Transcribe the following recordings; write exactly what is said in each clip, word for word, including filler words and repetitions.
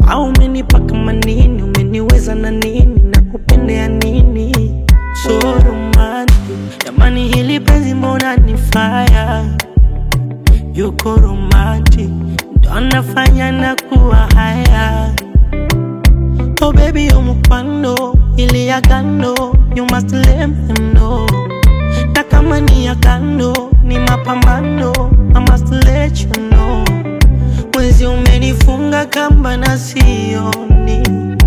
au umenipaka manini, umeniweza na nini, na kupendea nini. So romantic, jamani hili penzi mbona ni fire. Yuko romantic, ndo nafanya na kuwa haya. Oh baby you're mupando, ili ya gando, you must let them know. Na kama ni ya gando, ni mapambano, I must let you know. Mwezi umenifunga kamba na sioni,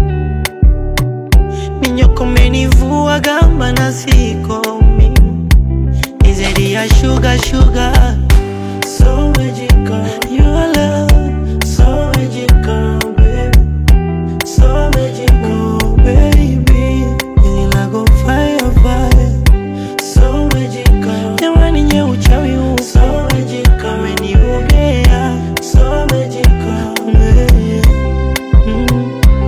minyoko menivua gamba na sikomi. Nizedi ya sugar sugar, so magical, your love, so magical, baby, so magical, baby. Ili lago fire fire, so magical. Jamani nye uchawi huu, so magical. Umeniugea, so magical, baby. Mm.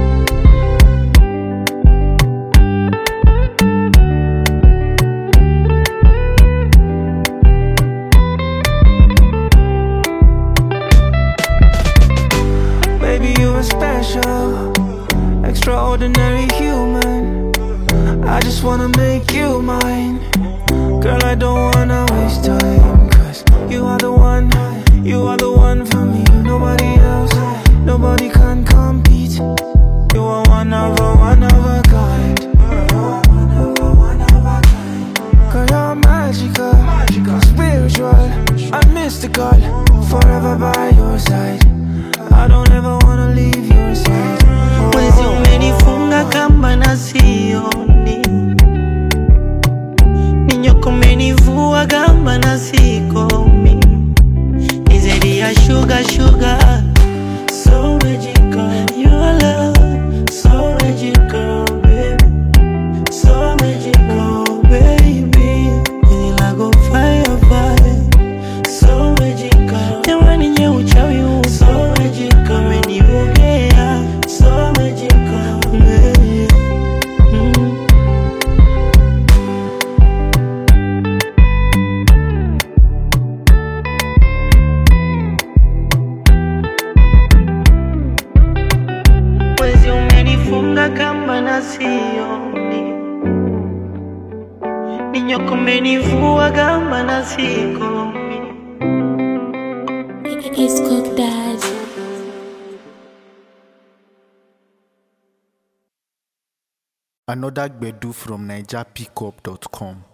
Baby, you are special, extraordinary human. I just wanna make you mine. Girl, I don't wanna waste time, cause you are the one, you are the one for me. Nobody else, nobody can compete. You are one of a, one of a kind. Girl, you're magical, magical, spiritual, and mystical. Forever by your side, I don't ever wanna leave your side. Mwezi umenifunga kamba na sioni, minyoko menivua gamba na sikomi. Nizedi ya sugar sugar, so magical, your love, so magical, baby, so magical, baby. Ili lago fire fire, so magical. Jamani nye uchawi huu, so magical. Umeniugea, so magical, baby. Mm. Mwezi umenifunga kamba na sioni, minyoko menivua gamba na sikomi. It's Cook Dad. Another Gbedu from Niger Pickup dot com.